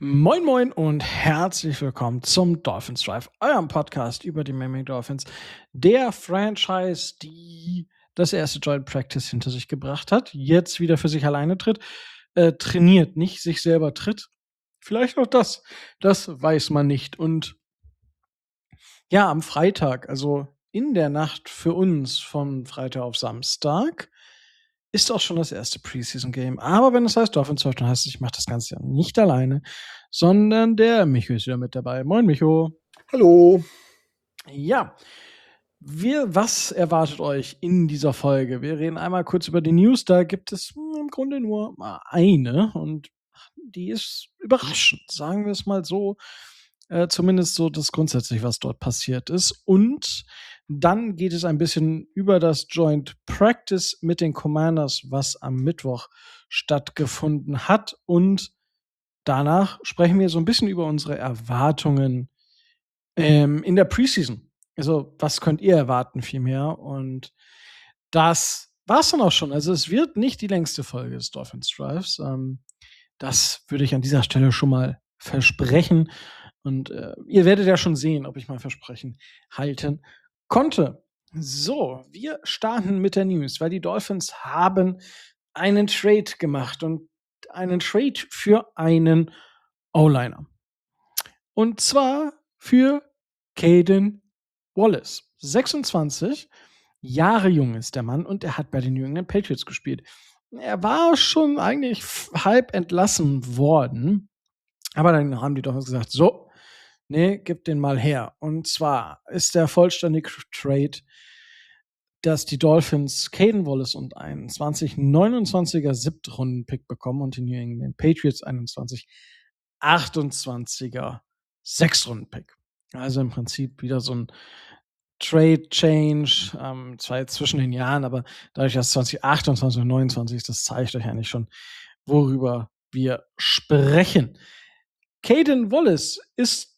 Moin Moin und herzlich willkommen zum Dolphins Drive, eurem Podcast über die Miami Dolphins, der Franchise, die das erste Joint Practice hinter sich gebracht hat, jetzt wieder für sich alleine trainiert, nicht sich selber tritt. Vielleicht auch das weiß man nicht. Und ja, am Freitag, also in der Nacht für uns von Freitag auf Samstag, ist auch schon das erste Preseason-Game. Aber wenn es heißt Dolphins Drive, dann heißt es, ich mache das Ganze ja nicht alleine, sondern der Micho ist wieder mit dabei. Moin, Micho. Hallo. Ja, was erwartet euch in dieser Folge? Wir reden einmal kurz über die News. Da gibt es im Grunde nur eine und die ist überraschend, sagen wir es mal so. Zumindest so das grundsätzlich, was dort passiert ist. Und dann geht es ein bisschen über das Joint Practice mit den Commanders, was am Mittwoch stattgefunden hat. Und danach sprechen wir so ein bisschen über unsere Erwartungen in der Preseason. Also, was könnt ihr erwarten vielmehr? Und das war's dann auch schon. Also, es wird nicht die längste Folge des Dolphins Drives. Das würde ich an dieser Stelle schon mal versprechen. Und ihr werdet ja schon sehen, ob ich mein Versprechen halten konnte. So, wir starten mit der News, weil die Dolphins haben einen Trade gemacht und einen Trade für einen O-Liner. Und zwar für Caden Wallace. 26 Jahre jung ist der Mann und er hat bei den New England Patriots gespielt. Er war schon eigentlich halb entlassen worden, aber dann haben die Dolphins gesagt, so, nee, gib den mal her. Und zwar ist der vollständige Trade, dass die Dolphins Caden Wallace und einen 2029er Siebtrunden-Pick bekommen und die New England Patriots einen 2028er Sechstrunden-Pick. Also im Prinzip wieder so ein Trade-Change, zwar jetzt zwischen den Jahren, aber dadurch, dass 2028 und 2029 ist, das zeigt euch eigentlich schon, worüber wir sprechen. Caden Wallace ist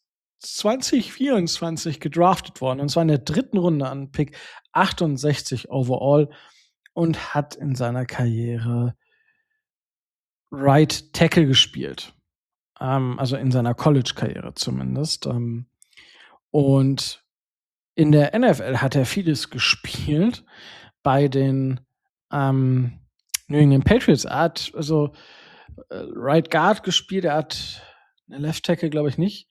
2024 gedraftet worden, und zwar in der 3. Runde an Pick 68 overall und hat in seiner Karriere Right Tackle gespielt. Also in seiner College-Karriere zumindest. Und in der NFL hat er vieles gespielt bei den New England Patriots. Er hat also Right Guard gespielt, er hat eine Left Tackle, glaube ich, nicht.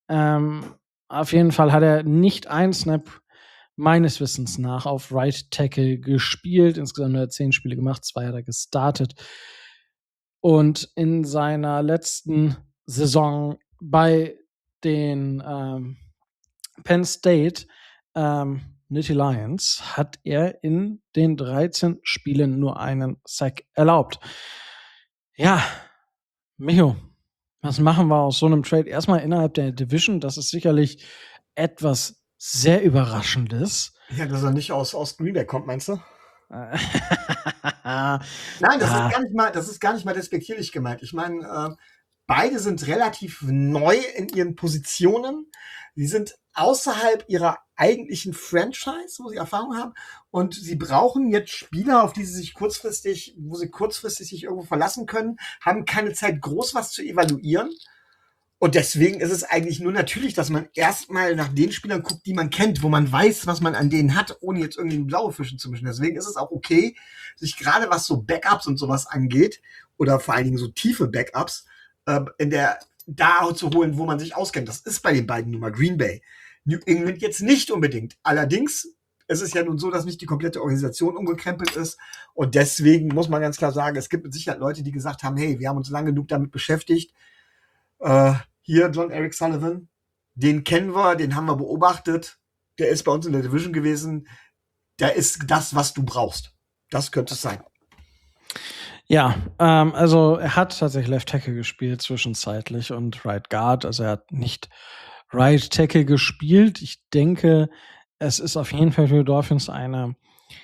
Auf jeden Fall hat er nicht einen Snap meines Wissens nach auf Right Tackle gespielt. Insgesamt hat er 10 Spiele gemacht, 2 hat er gestartet. Und in seiner letzten Saison bei den Penn State Nittany Lions hat er in den 13 Spielen nur einen Sack erlaubt. Ja, Micho, was machen wir aus so einem Trade? Erstmal innerhalb der Division, das ist sicherlich etwas sehr Überraschendes. Ja, dass er nicht aus Green Bay kommt, meinst du? Nein, Nein, das ist gar nicht mal despektierlich gemeint. Ich meine, beide sind relativ neu in ihren Positionen. Sie sind außerhalb ihrer eigentlichen Franchise, wo sie Erfahrung haben. Und sie brauchen jetzt Spieler, wo sie kurzfristig sich irgendwo verlassen können, haben keine Zeit, groß was zu evaluieren. Und deswegen ist es eigentlich nur natürlich, dass man erstmal nach den Spielern guckt, die man kennt, wo man weiß, was man an denen hat, ohne jetzt irgendwie blaue Fische zu mischen. Deswegen ist es auch okay, sich gerade was so Backups und sowas angeht, oder vor allen Dingen so tiefe Backups, da zu holen, wo man sich auskennt. Das ist bei den beiden nun mal Green Bay. New England jetzt nicht unbedingt. Allerdings ist es ja nun so, dass nicht die komplette Organisation umgekrempelt ist. Und deswegen muss man ganz klar sagen, es gibt mit Sicherheit Leute, die gesagt haben, hey, wir haben uns lange genug damit beschäftigt. Hier John Eric Sullivan, den kennen wir, den haben wir beobachtet. Der ist bei uns in der Division gewesen. Der ist das, was du brauchst. Das könnte es sein. Ja, also er hat tatsächlich Left Tackle gespielt zwischenzeitlich und Right Guard. Also er hat nicht Right Tackle gespielt. Ich denke, es ist auf jeden Fall für die Dolphins eine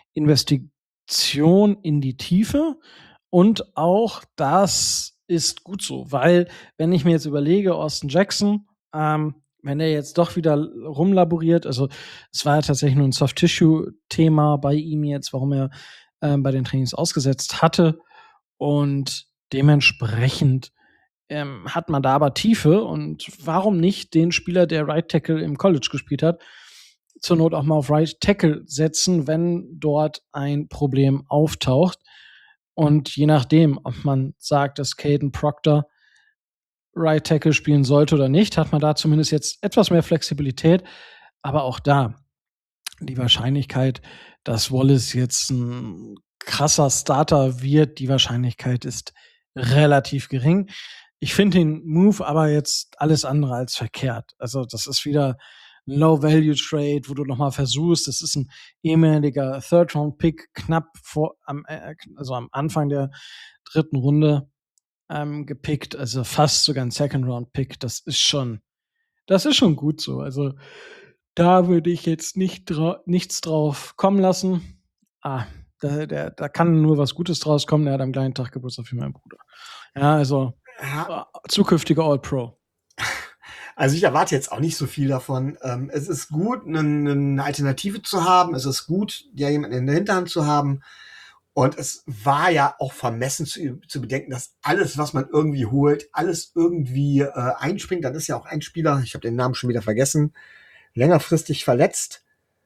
Investition in die Tiefe. Und auch das ist gut so, weil wenn ich mir jetzt überlege, Austin Jackson, wenn er jetzt doch wieder rumlaboriert, also es war ja tatsächlich nur ein Soft-Tissue-Thema bei ihm jetzt, warum er bei den Trainings ausgesetzt hatte. Und dementsprechend hat man da aber Tiefe und warum nicht den Spieler, der Right Tackle im College gespielt hat, zur Not auch mal auf Right Tackle setzen, wenn dort ein Problem auftaucht. Und je nachdem, ob man sagt, dass Caden Proctor Right Tackle spielen sollte oder nicht, hat man da zumindest jetzt etwas mehr Flexibilität. Aber auch da, die Wahrscheinlichkeit, dass Wallace jetzt ein krasser Starter wird, die Wahrscheinlichkeit ist relativ gering. Ich finde den Move aber jetzt alles andere als verkehrt. Also das ist wieder ein Low-Value-Trade, wo du nochmal versuchst, das ist ein ehemaliger Third-Round-Pick, knapp am Anfang der 3. Runde gepickt, also fast sogar ein Second-Round-Pick. Das ist schon gut so. Also da würde ich jetzt nichts drauf kommen lassen. Da kann nur was Gutes draus kommen. Der hat am gleichen Tag Geburtstag wie mein Bruder. Ja, also zukünftiger All-Pro. Also ich erwarte jetzt auch nicht so viel davon. Es ist gut, eine Alternative zu haben. Es ist gut, ja jemanden in der Hinterhand zu haben. Und es war ja auch vermessen zu bedenken, dass alles, was man irgendwie holt, alles irgendwie einspringt. Dann ist ja auch ein Spieler, ich habe den Namen schon wieder vergessen, längerfristig verletzt.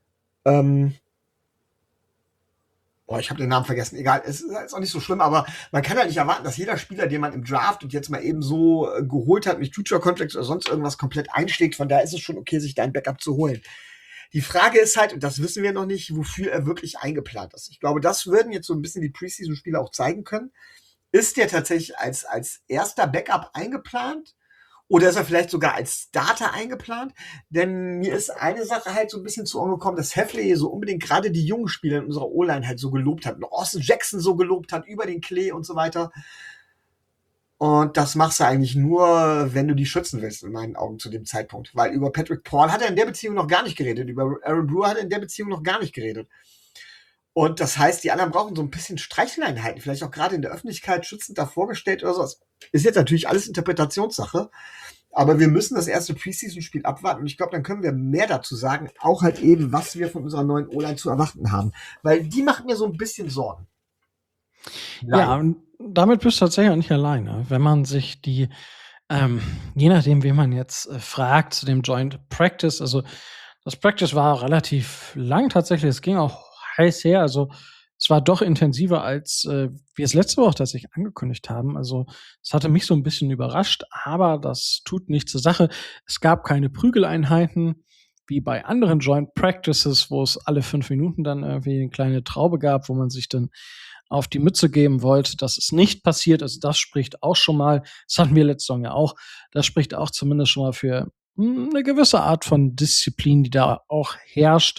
Ich habe den Namen vergessen. Egal, es ist auch nicht so schlimm, aber man kann ja nicht erwarten, dass jeder Spieler, den man im Draft und jetzt mal eben so geholt hat mit Future Contracts oder sonst irgendwas komplett einschlägt. Von daher ist es schon okay, sich da ein Backup zu holen. Die Frage ist halt, und das wissen wir noch nicht, wofür er wirklich eingeplant ist. Ich glaube, das würden jetzt so ein bisschen die Preseason-Spiele auch zeigen können. Ist der tatsächlich als erster Backup eingeplant? Oder ist er vielleicht sogar als Starter eingeplant? Denn mir ist eine Sache halt so ein bisschen zu Ohren gekommen, dass Heffley so unbedingt gerade die jungen Spieler in unserer O-Line halt so gelobt hat. Und Austin Jackson so gelobt hat über den Klee und so weiter. Und das machst du eigentlich nur, wenn du die schützen willst, in meinen Augen zu dem Zeitpunkt. Weil über Patrick Paul hat er in der Beziehung noch gar nicht geredet. Über Aaron Brewer hat er in der Beziehung noch gar nicht geredet. Und das heißt, die anderen brauchen so ein bisschen Streicheleinheiten. Vielleicht auch gerade in der Öffentlichkeit schützend da vorgestellt oder sowas. Ist jetzt natürlich alles Interpretationssache. Aber wir müssen das erste Preseason-Spiel abwarten. Und ich glaube, dann können wir mehr dazu sagen. Auch halt eben, was wir von unserer neuen O-Line zu erwarten haben. Weil die macht mir so ein bisschen Sorgen. Ja, und damit bist du tatsächlich auch nicht alleine. Wenn man sich je nachdem, wen man jetzt fragt zu dem Joint Practice, also das Practice war relativ lang tatsächlich, es ging auch heiß her, also es war doch intensiver, als wir es letzte Woche tatsächlich angekündigt haben. Also es hatte mich so ein bisschen überrascht, aber das tut nichts zur Sache. Es gab keine Prügeleinheiten, wie bei anderen Joint Practices, wo es alle 5 Minuten dann irgendwie eine kleine Traube gab, wo man sich dann auf die Mütze geben wollte. Das ist nicht passiert. Also das spricht auch schon mal, das hatten wir letzte Saison ja auch, das spricht auch zumindest schon mal für eine gewisse Art von Disziplin, die da auch herrscht.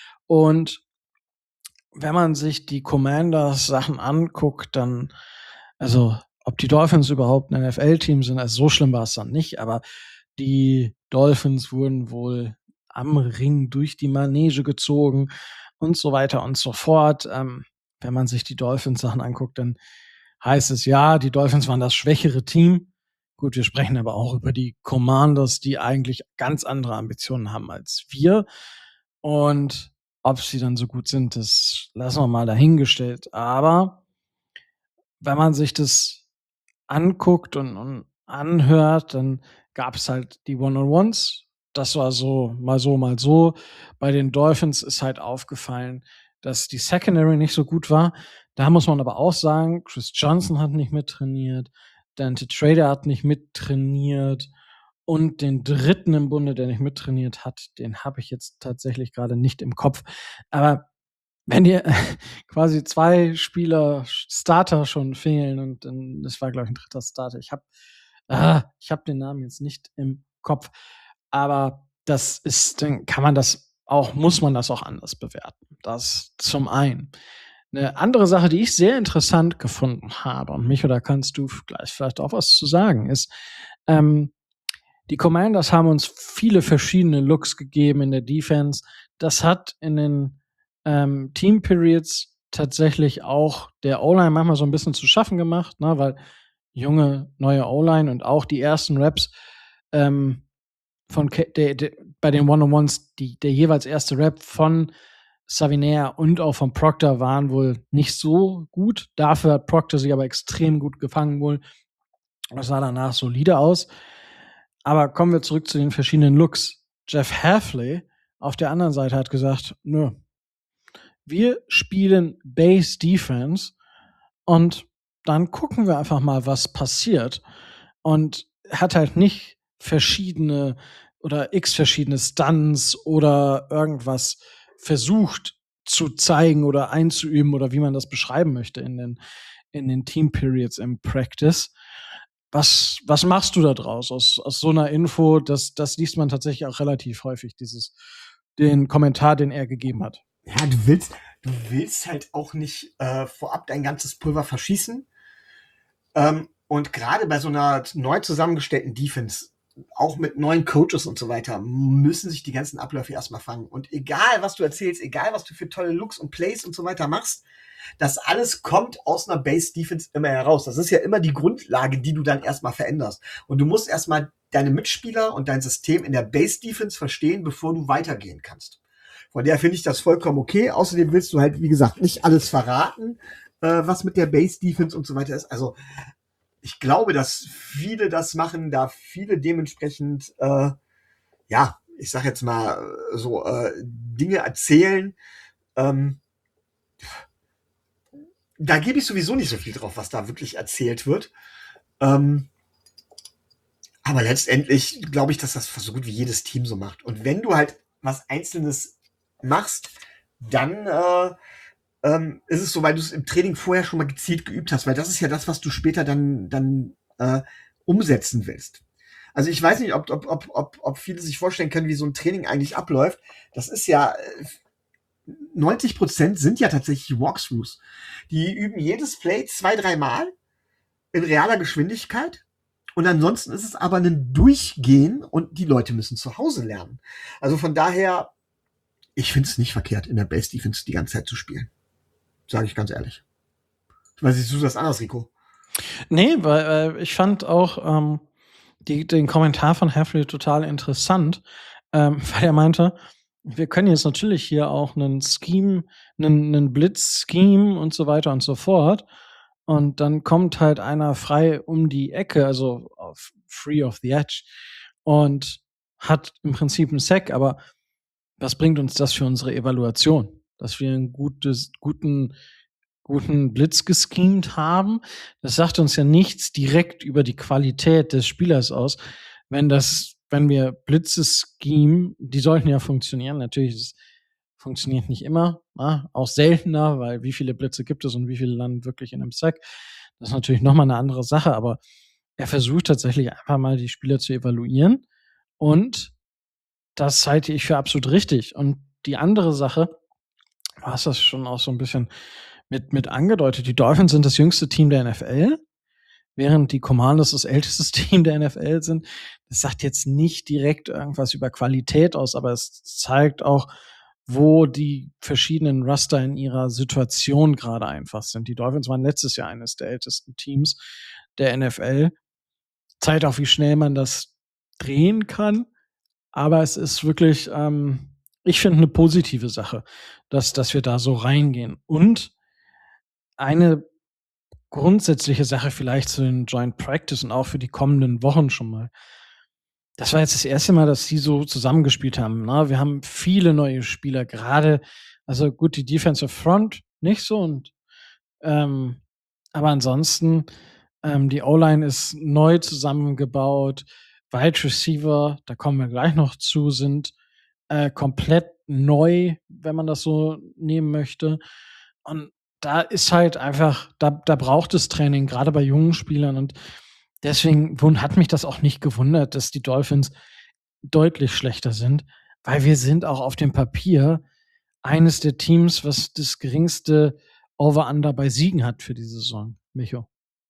Und wenn man sich die Commanders Sachen anguckt, dann, also ob die Dolphins überhaupt ein NFL-Team sind, also so schlimm war es dann nicht, aber die Dolphins wurden wohl am Ring durch die Manege gezogen und so weiter und so fort. Wenn man sich die Dolphins-Sachen anguckt, dann heißt es ja, die Dolphins waren das schwächere Team. Gut, wir sprechen aber auch über die Commanders, die eigentlich ganz andere Ambitionen haben als wir. Und ob sie dann so gut sind, das lassen wir mal dahingestellt. Aber wenn man sich das anguckt und anhört, dann gab es halt die One-on-Ones. Das war so, mal so, mal so. Bei den Dolphins ist halt aufgefallen, dass die Secondary nicht so gut war. Da muss man aber auch sagen, Chris Johnson hat nicht mittrainiert, Dante Trader hat nicht mittrainiert und den dritten im Bunde, der nicht mittrainiert hat, den habe ich jetzt tatsächlich gerade nicht im Kopf. Aber wenn dir quasi 2 Spieler Starter schon fehlen und dann, das war, glaube ich, ein 3. Starter. Ich habe den Namen jetzt nicht im Kopf. Aber das ist, dann muss man das auch anders bewerten. Das zum einen. Eine andere Sache, die ich sehr interessant gefunden habe, und Micho, da kannst du gleich vielleicht auch was zu sagen, ist, die Commanders haben uns viele verschiedene Looks gegeben in der Defense. Das hat in den Team Periods tatsächlich auch der O-Line manchmal so ein bisschen zu schaffen gemacht, ne, weil junge, neue O-Line und auch die ersten Reps bei den One-on-Ones, der jeweils erste Rep von Savinaire und auch von Proctor waren wohl nicht so gut. Dafür hat Proctor sich aber extrem gut gefangen wohl. Das sah danach solide aus. Aber kommen wir zurück zu den verschiedenen Looks. Jeff Hafley auf der anderen Seite hat gesagt, nö, wir spielen Base Defense und dann gucken wir einfach mal, was passiert. Und hat halt nicht verschiedene oder x verschiedene Stunts oder irgendwas versucht zu zeigen oder einzuüben oder wie man das beschreiben möchte in den Team Periods im Practice. Was machst du da draus aus so einer Info? Das liest man tatsächlich auch relativ häufig, den Kommentar, den er gegeben hat. Ja, du willst halt auch nicht vorab dein ganzes Pulver verschießen. Und gerade bei so einer neu zusammengestellten Defense, auch mit neuen Coaches und so weiter, müssen sich die ganzen Abläufe erstmal fangen. Und egal, was du erzählst, egal, was du für tolle Looks und Plays und so weiter machst, das alles kommt aus einer Base-Defense immer heraus. Das ist ja immer die Grundlage, die du dann erstmal veränderst. Und du musst erstmal deine Mitspieler und dein System in der Base-Defense verstehen, bevor du weitergehen kannst. Von der finde ich das vollkommen okay. Außerdem willst du halt, wie gesagt, nicht alles verraten, was mit der Base-Defense und so weiter ist. Also ich glaube, dass viele das machen, da viele dementsprechend, ich sag jetzt mal so, Dinge erzählen. Da gebe ich sowieso nicht so viel drauf, was da wirklich erzählt wird. Aber letztendlich glaube ich, dass das so gut wie jedes Team so macht. Und wenn du halt was Einzelnes machst, dann ist es so, weil du es im Training vorher schon mal gezielt geübt hast, weil das ist ja das, was du später dann umsetzen willst. Also ich weiß nicht, ob viele sich vorstellen können, wie so ein Training eigentlich abläuft. Das ist ja 90% sind ja tatsächlich Walkthroughs. Die üben jedes Play 2-3 Mal in realer Geschwindigkeit. Und ansonsten ist es aber ein Durchgehen und die Leute müssen zu Hause lernen. Also von daher, ich finde es nicht verkehrt, in der Base Defense die ganze Zeit zu spielen. Sage ich ganz ehrlich. Ich weiß nicht, siehst du das anders, Rico? Nee, weil ich fand auch den Kommentar von Hafley total interessant, weil er meinte, wir können jetzt natürlich hier auch einen Scheme, einen Blitz-Scheme und so weiter und so fort. Und dann kommt halt einer frei um die Ecke, also free of the edge, und hat im Prinzip einen Sack. Aber was bringt uns das für unsere Evaluation? Dass wir einen guten Blitz geschemt haben, das sagt uns ja nichts direkt über die Qualität des Spielers aus. Wenn wir Blitze schemen, die sollten ja funktionieren. Natürlich, es funktioniert nicht immer, auch seltener, weil wie viele Blitze gibt es und wie viele landen wirklich in einem Sack. Das ist natürlich nochmal eine andere Sache, aber er versucht tatsächlich einfach mal die Spieler zu evaluieren und das halte ich für absolut richtig. Und die andere Sache, du hast das schon auch so ein bisschen mit angedeutet, die Dolphins sind das jüngste Team der NFL, während die Commanders das älteste Team der NFL sind. Das sagt jetzt nicht direkt irgendwas über Qualität aus, aber es zeigt auch, wo die verschiedenen Roster in ihrer Situation gerade einfach sind. Die Dolphins waren letztes Jahr eines der ältesten Teams der NFL. Zeigt auch, wie schnell man das drehen kann. Aber es ist wirklich, ich finde, eine positive Sache, dass wir da so reingehen. Und eine grundsätzliche Sache vielleicht zu den Joint Practice und auch für die kommenden Wochen schon mal. Das war jetzt das erste Mal, dass sie so zusammengespielt haben. Ne? Wir haben viele neue Spieler, gerade, also gut, die Defensive Front nicht so, und aber ansonsten, die O-Line ist neu zusammengebaut. Wide Receiver, da kommen wir gleich noch zu, sind komplett neu, wenn man das so nehmen möchte. Und da ist halt einfach, da braucht es Training, gerade bei jungen Spielern. Und deswegen hat mich das auch nicht gewundert, dass die Dolphins deutlich schlechter sind, weil wir sind auch auf dem Papier eines der Teams, was das geringste Over-Under bei Siegen hat für die Saison, Micho.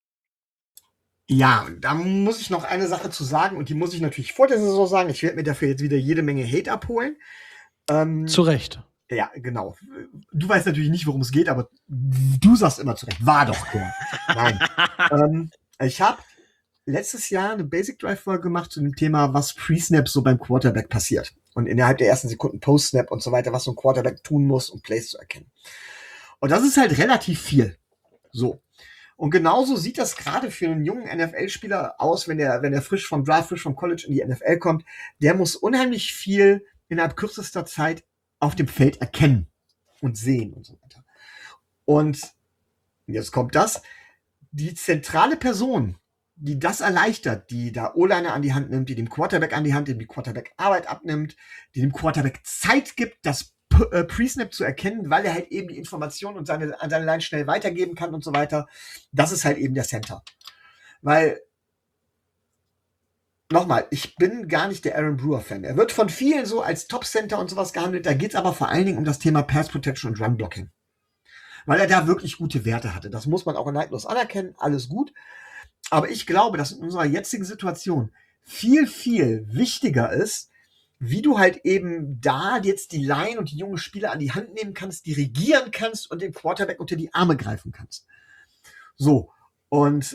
Ja, da muss ich noch eine Sache zu sagen und die muss ich natürlich vor der Saison sagen. Ich werde mir dafür jetzt wieder jede Menge Hate abholen. Zu Recht. Ja, genau. Du weißt natürlich nicht, worum es geht, aber du sagst immer zu Recht. War doch klar. Nein. Ich habe letztes Jahr eine Basic Drive-Folge gemacht zu dem Thema, was Pre-Snap so beim Quarterback passiert. Und innerhalb der ersten Sekunden Post-Snap und so weiter, was so ein Quarterback tun muss, um Plays zu erkennen. Und das ist halt relativ viel. So. Und genauso sieht das gerade für einen jungen NFL-Spieler aus, wenn er frisch vom Draft, frisch vom College in die NFL kommt. Der muss unheimlich viel innerhalb kürzester Zeit auf dem Feld erkennen und sehen und so weiter. Und jetzt kommt das. Die zentrale Person, die das erleichtert, die da O-Liner an die Hand nimmt, die dem Quarterback an die Hand nimmt, die Quarterback Arbeit abnimmt, die dem Quarterback Zeit gibt, das Pre-Snap zu erkennen, weil er halt eben die Informationen und an seine Line schnell weitergeben kann und so weiter. Das ist halt eben der Center. Weil, nochmal, ich bin gar nicht der Aaron Brewer-Fan. Er wird von vielen so als Top-Center und sowas gehandelt. Da geht es aber vor allen Dingen um das Thema Pass Protection und Run Blocking. Weil er da wirklich gute Werte hatte. Das muss man auch neidlos anerkennen. Alles gut. Aber ich glaube, dass in unserer jetzigen Situation viel, viel wichtiger ist, wie du halt eben da jetzt die Line und die jungen Spieler an die Hand nehmen kannst, dirigieren kannst und dem Quarterback unter die Arme greifen kannst. So, und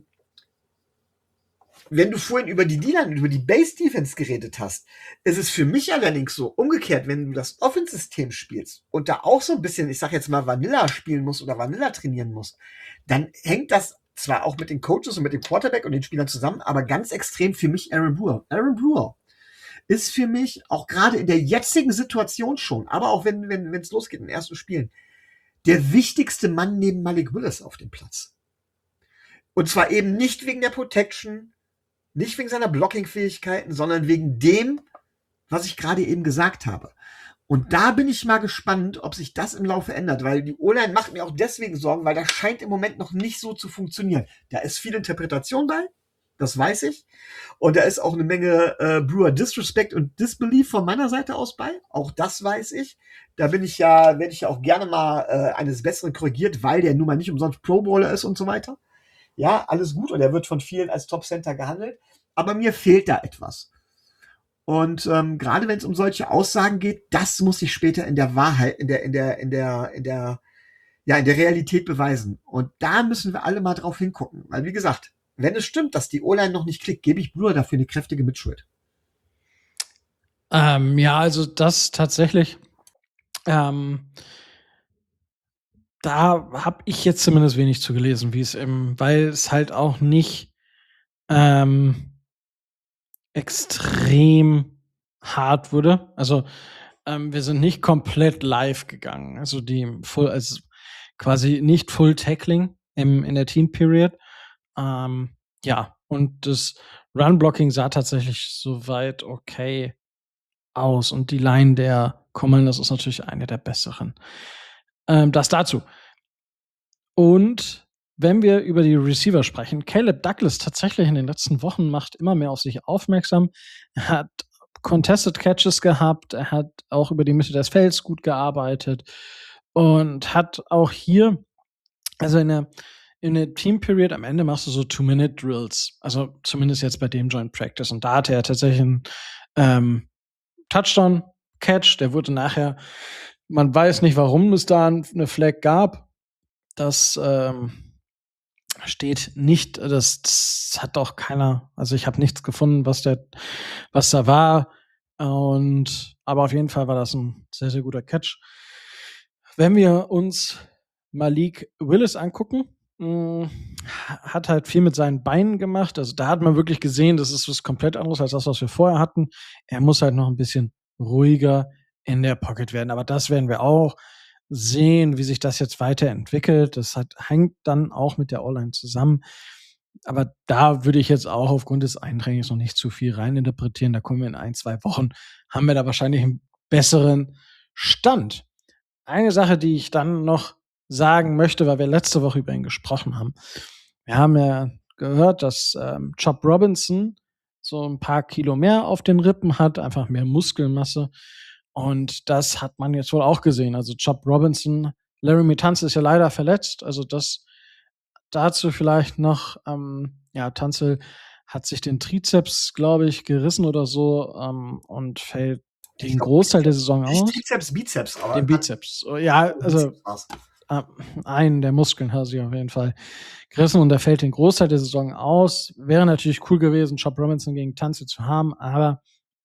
wenn du vorhin über die D-Line, über die Base-Defense geredet hast, ist es für mich allerdings so umgekehrt, wenn du das Offense-System spielst und da auch so ein bisschen, ich sag jetzt mal, Vanilla spielen musst oder Vanilla trainieren musst, dann hängt das zwar auch mit den Coaches und mit dem Quarterback und den Spielern zusammen, aber ganz extrem für mich Aaron Brewer. Aaron Brewer ist für mich auch gerade in der jetzigen Situation schon, aber auch wenn es losgeht in den ersten Spielen, der wichtigste Mann neben Malik Willis auf dem Platz. Und zwar eben nicht wegen der Protection, nicht wegen seiner Blocking-Fähigkeiten, sondern wegen dem, was ich gerade eben gesagt habe. Und da bin ich mal gespannt, ob sich das im Laufe ändert, weil die O-Line macht mir auch deswegen Sorgen, weil das scheint im Moment noch nicht so zu funktionieren. Da ist viel Interpretation bei, das weiß ich. Und da ist auch eine Menge Brewer Disrespect und Disbelief von meiner Seite aus bei. Auch das weiß ich. Da werde ich ja auch gerne mal eines Besseren korrigiert, weil der nun mal nicht umsonst Pro Bowler ist und so weiter. Ja, alles gut. Und er wird von vielen als Top Center gehandelt. Aber mir fehlt da etwas. Und gerade wenn es um solche Aussagen geht, das muss sich später in der Wahrheit, in der Realität beweisen. Und da müssen wir alle mal drauf hingucken. Weil, wie gesagt, wenn es stimmt, dass die O-Line noch nicht klickt, gebe ich Brewer dafür eine kräftige Mitschuld. Ja, also das tatsächlich, da habe ich jetzt zumindest wenig zu gelesen, weil es halt auch nicht extrem hart wurde. Also wir sind nicht komplett live gegangen. Also quasi nicht Full Tackling in der Team Period. Ja, und das Run-Blocking sah tatsächlich soweit okay aus. Und die Line der Commanders ist natürlich eine der besseren. Das dazu. Und wenn wir über die Receiver sprechen, Caleb Douglas tatsächlich in den letzten Wochen macht immer mehr auf sich aufmerksam. Er hat Contested Catches gehabt, er hat auch über die Mitte des Felds gut gearbeitet und hat auch hier, also in der Team Period am Ende machst du so 2-Minute-Drills, also zumindest jetzt bei dem Joint Practice. Und da hatte er tatsächlich einen Touchdown-Catch, der wurde nachher, man weiß nicht, warum es da eine Flag gab. Das steht nicht, das hat auch keiner, also ich habe nichts gefunden, was da war. Aber auf jeden Fall war das ein sehr, sehr guter Catch. Wenn wir uns Malik Willis angucken, hat halt viel mit seinen Beinen gemacht. Also da hat man wirklich gesehen, das ist was komplett anderes als das, was wir vorher hatten. Er muss halt noch ein bisschen ruhiger in der Pocket werden. Aber das werden wir auch sehen, wie sich das jetzt weiterentwickelt. Das hängt dann auch mit der O-Line zusammen. Aber da würde ich jetzt auch aufgrund des Eintrainings noch nicht zu viel reininterpretieren. Da kommen wir in 1-2 Wochen, haben wir da wahrscheinlich einen besseren Stand. Eine Sache, die ich dann noch sagen möchte, weil wir letzte Woche über ihn gesprochen haben. Wir haben ja gehört, dass Chop Robinson so ein paar Kilo mehr auf den Rippen hat, einfach mehr Muskelmasse. Und das hat man jetzt wohl auch gesehen. Also Chop Robinson, Laramie Tunsil ist ja leider verletzt. Also das dazu vielleicht noch, Tunsil hat sich den Trizeps, glaube ich, gerissen oder so und fällt den Großteil der Saison aus. Bizeps. Aber den Bizeps. Ja, also einen der Muskeln hat sich auf jeden Fall gerissen und er fällt den Großteil der Saison aus. Wäre natürlich cool gewesen, Chop Robinson gegen Tunsil zu haben, aber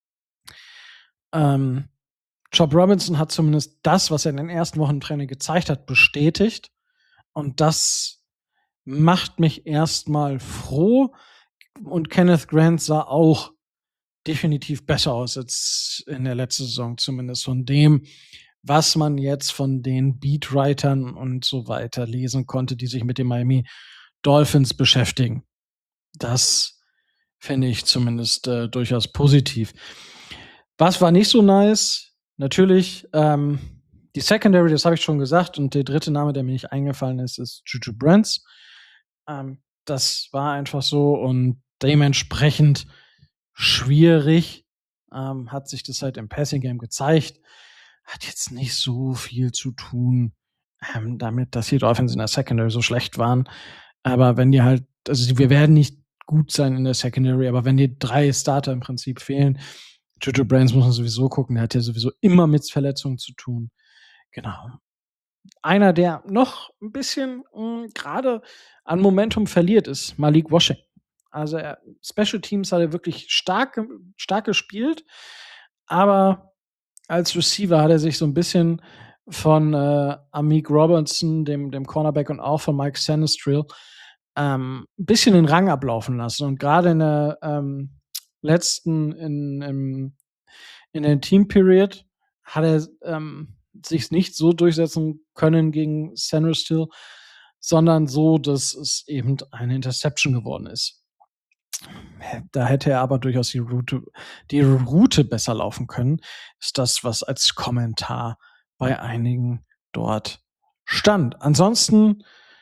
Chop Robinson hat zumindest das, was er in den ersten Wochen Training gezeigt hat, bestätigt. Und das macht mich erstmal froh. Und Kenneth Grant sah auch definitiv besser aus als in der letzten Saison, zumindest von dem, was man jetzt von den Beatwritern und so weiter lesen konnte, die sich mit den Miami Dolphins beschäftigen. Das finde ich zumindest durchaus positiv. Was war nicht so nice? Natürlich die Secondary, das habe ich schon gesagt, und der dritte Name, der mir nicht eingefallen ist, ist Juju Brents. Das war einfach so und dementsprechend schwierig. Hat sich das halt im Passing Game gezeigt. Hat jetzt nicht so viel zu tun, damit, dass die Dolphins in der Secondary so schlecht waren. Aber wenn die halt, also wir werden nicht gut sein in der Secondary, aber wenn die 3 Starter im Prinzip fehlen, Juju Brents muss man sowieso gucken, der hat ja sowieso immer mit Verletzungen zu tun. Genau. Einer, der noch ein bisschen gerade an Momentum verliert, ist Malik Washington. Also Special Teams hat er wirklich stark gespielt, aber als Receiver hat er sich so ein bisschen von Amik Robertson, dem Cornerback, und auch von Mike Sanistril ein bisschen den Rang ablaufen lassen. Und gerade in der letzten, in der Team Period hat er sich nicht so durchsetzen können gegen Sanistril, sondern so, dass es eben eine Interception geworden ist. Da hätte er aber durchaus die Route besser laufen können, ist das, was als Kommentar bei einigen dort stand. Ansonsten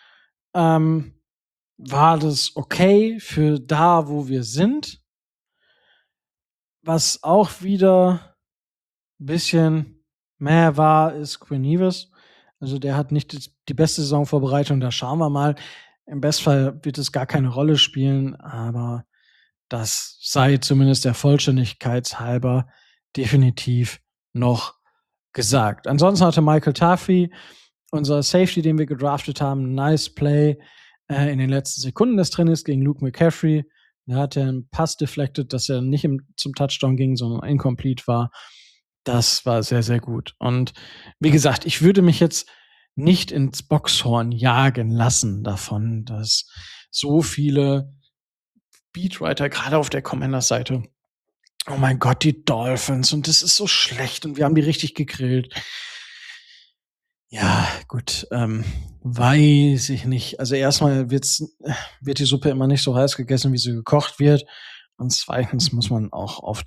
war das okay für da, wo wir sind. Was auch wieder ein bisschen mehr war, ist Quinn Ewers. Also der hat nicht die beste Saisonvorbereitung, da schauen wir mal. Im Bestfall wird es gar keine Rolle spielen, aber das sei zumindest der Vollständigkeit halber definitiv noch gesagt. Ansonsten hatte Michael Taffy, unser Safety, den wir gedraftet haben, ein nice Play in den letzten Sekunden des Trainings gegen Luke McCaffrey. Da hat er einen Pass deflected, dass er nicht zum Touchdown ging, sondern incomplete war. Das war sehr, sehr gut. Und wie gesagt, ich würde mich jetzt nicht ins Boxhorn jagen lassen davon, dass so viele Beatwriter, gerade auf der Commanders-Seite, oh mein Gott, die Dolphins, und das ist so schlecht und wir haben die richtig gegrillt. Ja, gut, weiß ich nicht. Also erstmal wird die Suppe immer nicht so heiß gegessen, wie sie gekocht wird. Und zweitens muss man auch auf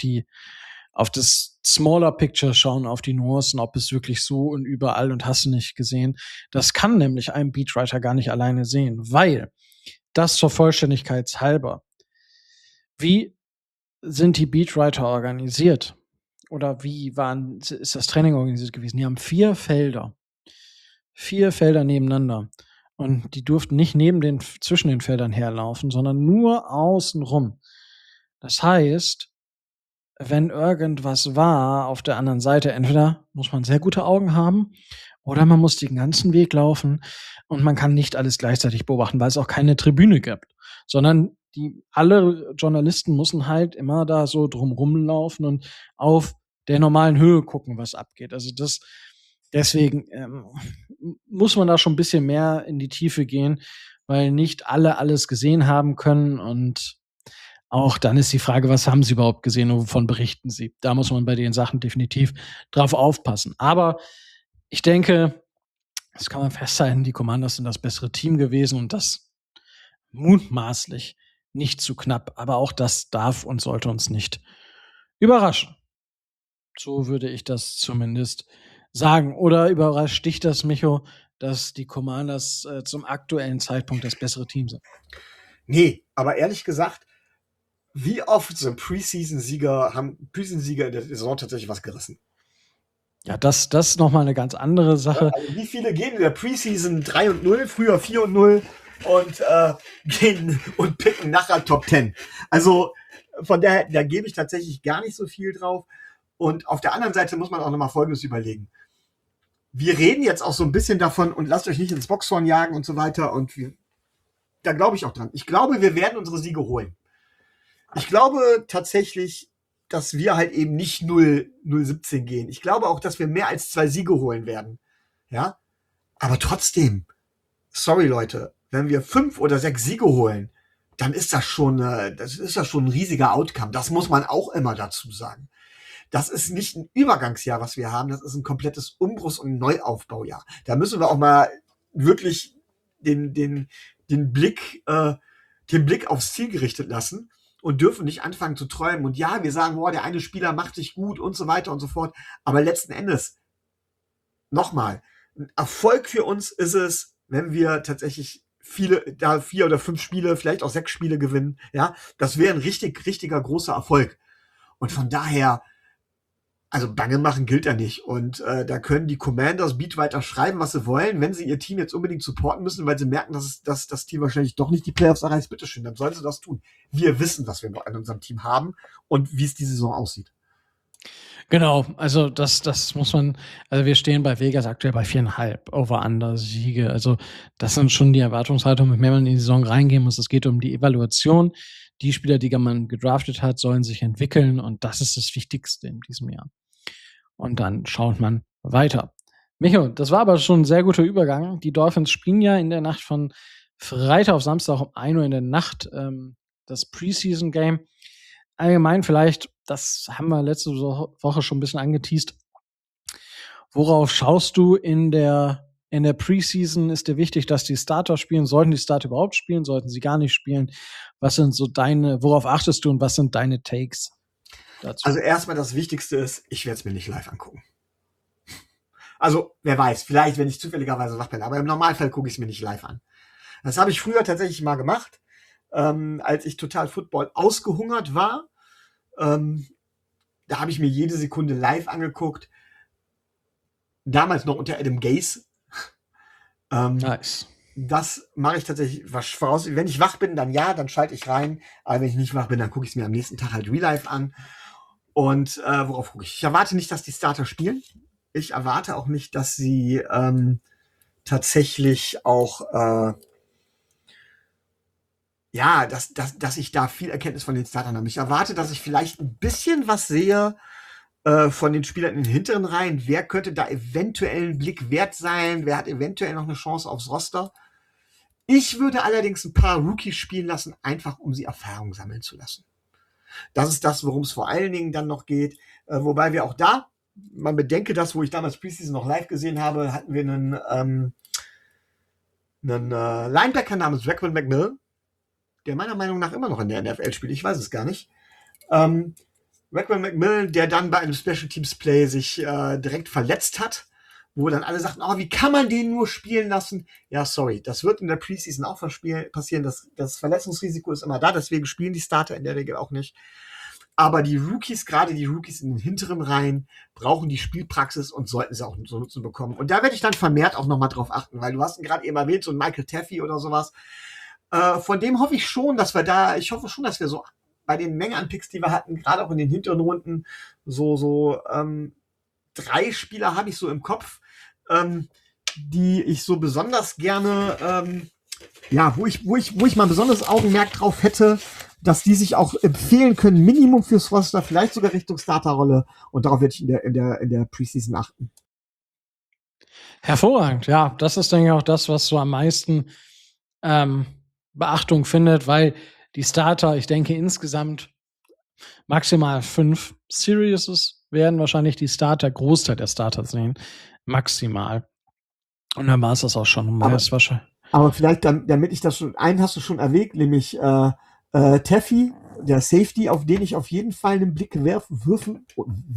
das Smaller Picture schauen, auf die Nuancen, ob es wirklich so und überall und hast du nicht gesehen. Das kann nämlich ein Beatwriter gar nicht alleine sehen, weil das zur Vollständigkeit halber. Wie sind die Beatwriter organisiert? Oder wie ist das Training organisiert gewesen? Die haben 4 Felder nebeneinander. Und die durften nicht zwischen den Feldern herlaufen, sondern nur außenrum. Das heißt, wenn irgendwas war auf der anderen Seite, entweder muss man sehr gute Augen haben oder man muss den ganzen Weg laufen und man kann nicht alles gleichzeitig beobachten, weil es auch keine Tribüne gibt, sondern alle Journalisten müssen halt immer da so drumrum laufen und auf der normalen Höhe gucken, was abgeht. Also deswegen muss man da schon ein bisschen mehr in die Tiefe gehen, weil nicht alle alles gesehen haben können und auch dann ist die Frage, was haben sie überhaupt gesehen und wovon berichten sie? Da muss man bei den Sachen definitiv drauf aufpassen. Aber ich denke, das kann man festhalten, die Commanders sind das bessere Team gewesen und das mutmaßlich nicht zu knapp. Aber auch das darf und sollte uns nicht überraschen. So würde ich das zumindest sagen. Oder überrascht dich das, Micho, dass die Commanders zum aktuellen Zeitpunkt das bessere Team sind? Nee, aber ehrlich gesagt, wie oft sind Preseason-Sieger in der Saison tatsächlich was gerissen? Ja, das ist noch mal eine ganz andere Sache. Also wie viele gehen in der Preseason 3-0, früher 4-0 und gehen und picken nachher Top 10. Also von daher, da gebe ich tatsächlich gar nicht so viel drauf. Und auf der anderen Seite muss man auch noch mal Folgendes überlegen. Wir reden jetzt auch so ein bisschen davon und lasst euch nicht ins Boxhorn jagen und so weiter. Und da glaube ich auch dran. Ich glaube, wir werden unsere Siege holen. Ich glaube tatsächlich, dass wir halt eben nicht 0-17 gehen. Ich glaube auch, dass wir mehr als 2 Siege holen werden. Ja, aber trotzdem, sorry Leute, wenn wir 5 oder 6 Siege holen, dann ist das schon ein riesiger Outcome. Das muss man auch immer dazu sagen. Das ist nicht ein Übergangsjahr, was wir haben. Das ist ein komplettes Umbruchs- und Neuaufbaujahr. Da müssen wir auch mal wirklich den Blick aufs Ziel gerichtet lassen und dürfen nicht anfangen zu träumen. Und ja, wir sagen, boah, der eine Spieler macht sich gut und so weiter und so fort. Aber letzten Endes, nochmal, ein Erfolg für uns ist es, wenn wir tatsächlich 4 oder 5 Spiele, vielleicht auch 6 Spiele gewinnen. Ja, das wäre ein richtiger großer Erfolg. Und von daher, also Bange machen gilt ja nicht. Und da können die Commanders Beat weiter schreiben, was sie wollen. Wenn sie ihr Team jetzt unbedingt supporten müssen, weil sie merken, dass das Team wahrscheinlich doch nicht die Playoffs erreicht, bitteschön, dann sollen sie das tun. Wir wissen, was wir noch in unserem Team haben und wie es die Saison aussieht. Genau, also das muss man, also wir stehen bei Vegas aktuell bei 4,5 Over-Under-Siege. Also das sind schon die Erwartungshaltungen, mit der man in die Saison reingehen muss. Es geht um die Evaluation. Die Spieler, die man gedraftet hat, sollen sich entwickeln und das ist das Wichtigste in diesem Jahr. Und dann schaut man weiter. Micho, das war aber schon ein sehr guter Übergang. Die Dolphins spielen ja in der Nacht von Freitag auf Samstag um 1 Uhr in der Nacht das Preseason-Game. Allgemein vielleicht, das haben wir letzte Woche schon ein bisschen angeteast. Worauf schaust du in der Preseason? Ist dir wichtig, dass die Starter spielen? Sollten die Starter überhaupt spielen? Sollten sie gar nicht spielen? Was sind so worauf achtest du und was sind deine Takes dazu? Also erstmal das Wichtigste ist, ich werde es mir nicht live angucken. Also, wer weiß, vielleicht, wenn ich zufälligerweise wach bin, aber im Normalfall gucke ich es mir nicht live an. Das habe ich früher tatsächlich mal gemacht, als ich total Football ausgehungert war. Da habe ich mir jede Sekunde live angeguckt. Damals noch unter Adam Gase. Nice. Das mache ich tatsächlich voraus. Wenn ich wach bin, dann ja, dann schalte ich rein. Aber wenn ich nicht wach bin, dann gucke ich es mir am nächsten Tag halt real life an. Und worauf gucke ich? Ich erwarte nicht, dass die Starter spielen. Ich erwarte auch nicht, dass sie tatsächlich auch dass ich da viel Erkenntnis von den Startern habe. Ich erwarte, dass ich vielleicht ein bisschen was sehe von den Spielern in den hinteren Reihen. Wer könnte da eventuell einen Blick wert sein? Wer hat eventuell noch eine Chance aufs Roster? Ich würde allerdings ein paar Rookies spielen lassen, einfach um sie Erfahrung sammeln zu lassen. Das ist das, worum es vor allen Dingen dann noch geht. Wobei wir auch da, man bedenke das, wo ich damals Preseason noch live gesehen habe, hatten wir einen Linebacker namens Raquan McMillan, der meiner Meinung nach immer noch in der NFL spielt. Ich weiß es gar nicht. Raquan McMillan, der dann bei einem Special Teams Play sich direkt verletzt hat, wo dann alle sagten, oh, wie kann man den nur spielen lassen? Ja, sorry, das wird in der Preseason auch passieren. Das Verletzungsrisiko ist immer da, deswegen spielen die Starter in der Regel auch nicht. Aber die Rookies, gerade die Rookies in den hinteren Reihen, brauchen die Spielpraxis und sollten sie auch so nutzen bekommen. Und da werde ich dann vermehrt auch nochmal drauf achten, weil du hast ihn gerade eben erwähnt, so ein Michael Taffy oder sowas. Von dem hoffe ich schon, dass wir so bei den Mengen an Picks, die wir hatten, gerade auch in den hinteren Runden, so 3 Spieler habe ich so im Kopf, die ich so besonders gerne, wo ich mal ein besonderes Augenmerk drauf hätte, dass die sich auch empfehlen können, Minimum fürs Roster, vielleicht sogar Richtung Starterrolle. Und darauf werde ich in der Preseason achten. Hervorragend, ja. Das ist, denke ich, auch das, was so am meisten Beachtung findet, weil die Starter, ich denke, insgesamt maximal 5 Series werden wahrscheinlich die Starter, Großteil der Starter sehen. Maximal. Und dann war es das auch schon. Aber vielleicht, damit ich das schon, einen hast du schon erwähnt, nämlich Taffy, der Safety, auf den ich auf jeden Fall einen Blick werfen,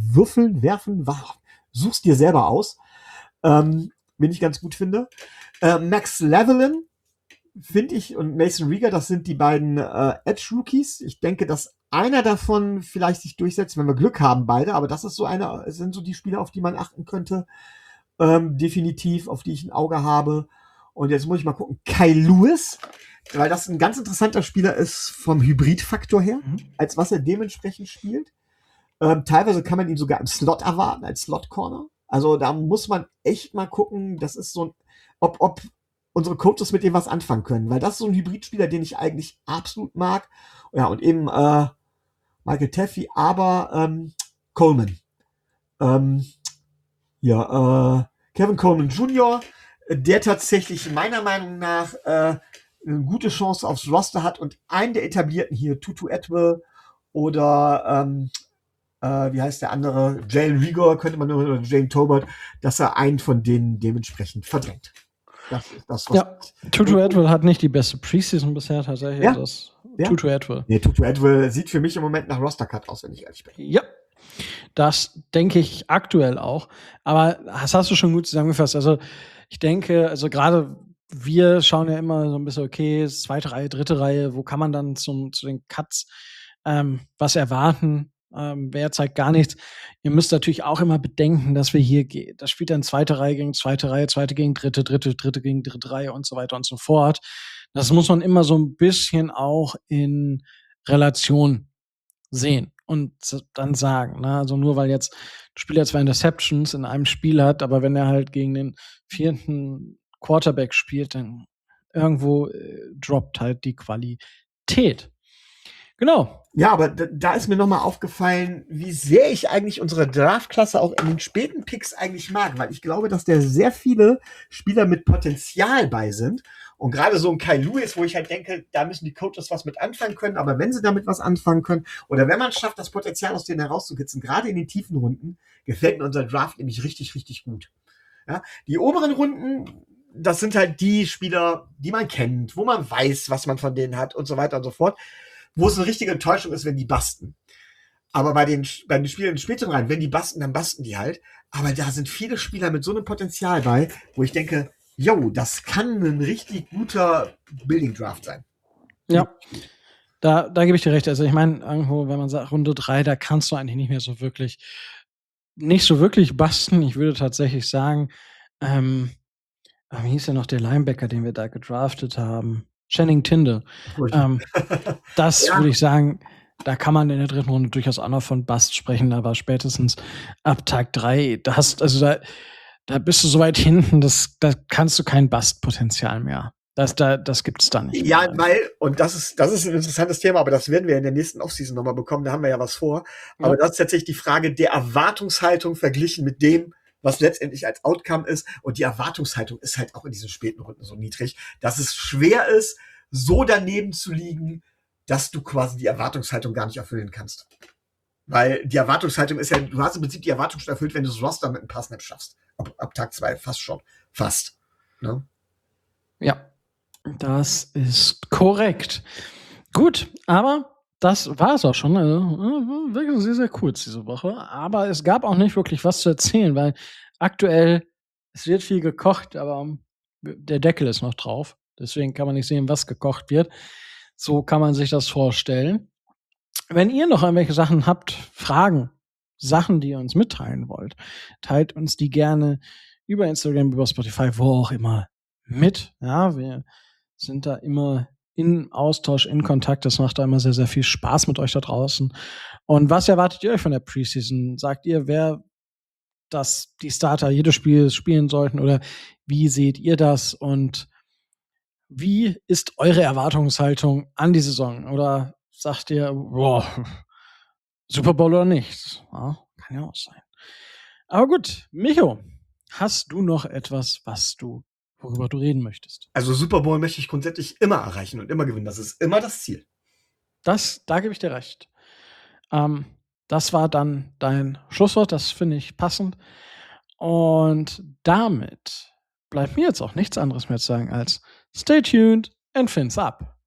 such's dir selber aus, wen ich ganz gut finde. Max Levelin, finde ich, und Mason Rieger, das sind die beiden Edge-Rookies. Ich denke, dass einer davon vielleicht sich durchsetzt, wenn wir Glück haben, beide, aber das ist sind so die Spieler, auf die man achten könnte. Definitiv, auf die ich ein Auge habe. Und jetzt muss ich mal gucken. Kyle Lewis, weil das ein ganz interessanter Spieler ist vom Hybridfaktor her, als was er dementsprechend spielt. Teilweise kann man ihn sogar im Slot erwarten, als Slot-Corner. Also da muss man echt mal gucken, das ist so ein, ob unsere Coaches mit dem was anfangen können, weil das ist so ein Hybridspieler, den ich eigentlich absolut mag. Ja, und eben Michael Taffy, aber Coleman. Kevin Coleman Jr., der tatsächlich meiner Meinung nach eine gute Chance aufs Roster hat und einen der etablierten hier, Tutu Atwell oder wie heißt der andere, Jalen Rigor, könnte man nur, oder Jane Tolbert, dass er einen von denen dementsprechend verdrängt. Das ist das, was. Ja, Tutu Atwell hat nicht die beste Preseason bisher tatsächlich. Ja. Tutu Atwell. Nee, Tutu Atwell sieht für mich im Moment nach Roster-Cut aus, wenn ich ehrlich bin. Ja, das denke ich aktuell auch. Aber das hast du schon gut zusammengefasst. Also ich denke, also gerade wir schauen ja immer so ein bisschen, okay, zweite Reihe, dritte Reihe, wo kann man dann zu den Cuts was erwarten? Wer zeigt gar nichts? Ihr müsst natürlich auch immer bedenken, dass wir hier das spielt dann zweite Reihe gegen zweite Reihe, zweite gegen dritte, dritte gegen dritte Reihe und so weiter und so fort. Das muss man immer so ein bisschen auch in Relation sehen und dann sagen. Ne? Also nur weil jetzt ein Spieler 2 Interceptions in einem Spiel hat, aber wenn er halt gegen den 4. Quarterback spielt, dann irgendwo droppt halt die Qualität. Genau. Ja, aber da ist mir nochmal aufgefallen, wie sehr ich eigentlich unsere Draftklasse auch in den späten Picks eigentlich mag, weil ich glaube, dass da sehr viele Spieler mit Potenzial bei sind. Und gerade so ein Kyle Lewis, wo ich halt denke, da müssen die Coaches was mit anfangen können, aber wenn sie damit was anfangen können, oder wenn man es schafft, das Potenzial aus denen herauszukitzen, gerade in den tiefen Runden, gefällt mir unser Draft nämlich richtig, richtig gut. Ja, die oberen Runden, das sind halt die Spieler, die man kennt, wo man weiß, was man von denen hat und so weiter und so fort. Wo es eine richtige Enttäuschung ist, wenn die basten. Aber bei den Spielern in den späteren Reihen, wenn die basten, dann basten die halt. Aber da sind viele Spieler mit so einem Potenzial bei, wo ich denke, yo, das kann ein richtig guter Building Draft sein. Ja, da gebe ich dir recht. Also ich meine, irgendwo, wenn man sagt Runde 3, da kannst du eigentlich nicht so wirklich basten. Ich würde tatsächlich sagen, wie hieß ja noch der Linebacker, den wir da gedraftet haben? Channing Tindall. Das Ja. würde ich sagen, da kann man in der dritten Runde durchaus auch noch von Bust sprechen, aber spätestens ab Tag 3, da bist du so weit hinten, da kannst du kein Bust-Potenzial mehr. Das gibt's da nicht. Ja, und das ist ein interessantes Thema, aber das werden wir in der nächsten Offseason nochmal bekommen, da haben wir ja was vor. Aber das ist tatsächlich die Frage der Erwartungshaltung verglichen mit dem, was letztendlich als Outcome ist. Und die Erwartungshaltung ist halt auch in diesen späten Runden so niedrig, dass es schwer ist, so daneben zu liegen, dass du quasi die Erwartungshaltung gar nicht erfüllen kannst. Weil die Erwartungshaltung ist ja, du hast im Prinzip die Erwartung schon erfüllt, wenn du das Roster mit ein paar Snaps schaffst. Ab Tag 2 fast schon. Fast. Ne? Ja, das ist korrekt. Gut, aber das war es auch schon. Also, wirklich sehr, sehr kurz diese Woche. Aber es gab auch nicht wirklich was zu erzählen, weil aktuell, es wird viel gekocht, aber der Deckel ist noch drauf. Deswegen kann man nicht sehen, was gekocht wird. So kann man sich das vorstellen. Wenn ihr noch irgendwelche Sachen habt, Fragen, Sachen, die ihr uns mitteilen wollt, teilt uns die gerne über Instagram, über Spotify, wo auch immer mit. Ja, wir sind da immer in Austausch, in Kontakt. Das macht da immer sehr, sehr viel Spaß mit euch da draußen. Und was erwartet ihr euch von der Preseason? Sagt ihr, wer die Starter jedes Spiel spielen sollten oder wie seht ihr das? Und wie ist eure Erwartungshaltung an die Saison? Oder sagt ihr, boah, Super Bowl oder nichts? Ja, kann ja auch sein. Aber gut, Micho, hast du noch etwas, worüber du reden möchtest? Also Super Bowl möchte ich grundsätzlich immer erreichen und immer gewinnen. Das ist immer das Ziel. Da gebe ich dir recht. Das war dann dein Schlusswort, das finde ich passend. Und damit bleibt mir jetzt auch nichts anderes mehr zu sagen als stay tuned and fins up.